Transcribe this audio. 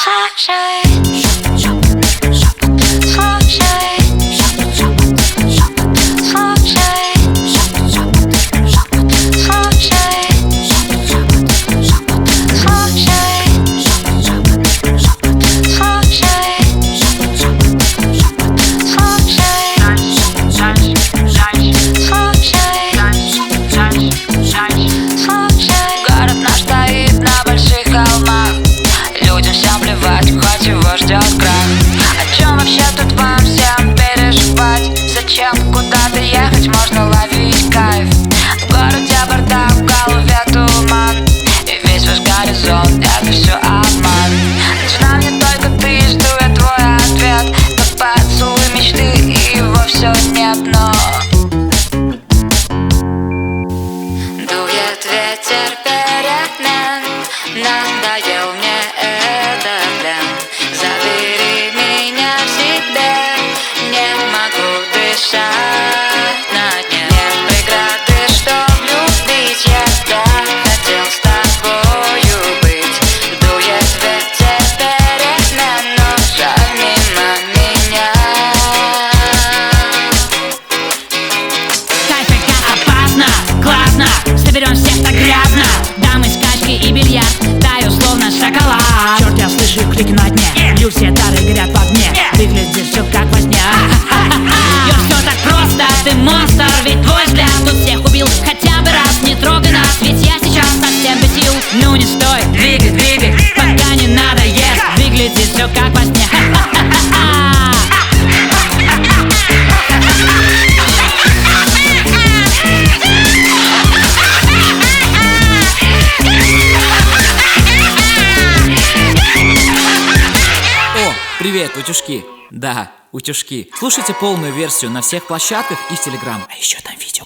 Город наш стоит на больших холмах, людям всем плевать, хоть его ждет крах. О чем вообще тут вам всем переживать? Зачем куда-то ехать, можно ловить кайф. В городе бардак, в голове туман, и весь ваш горизонт — это все обман. Нужна мне только ты, жду я твой ответ. Как поцелуй мечты, и его все нет, но дует ветер перемен, надоел мне этот плен. Забери меня в себе, не могу дышать на дне. Нет преграды, чтоб любить, я хотел с тобою быть. Дует ветер перемен, но жаль мимо меня. Кайф, опасно, классно, соберем всех так грязно. Дамы, скачки и бильярд, таю словно шоколад. Черт, я слышу крики на дне, все тары горят в огне. Выглядит все как во сне. Все так просто, ты монстр, ведь твой взгляд тут всех убил. Хотя бы раз не трогай нас, ведь я сейчас совсем без сил. Ну не стой, двигай, пока не надоест. Выглядит все как во сне. Привет, утюжки! Да, утюжки. Слушайте полную версию на всех площадках и в Телеграм. А еще там видео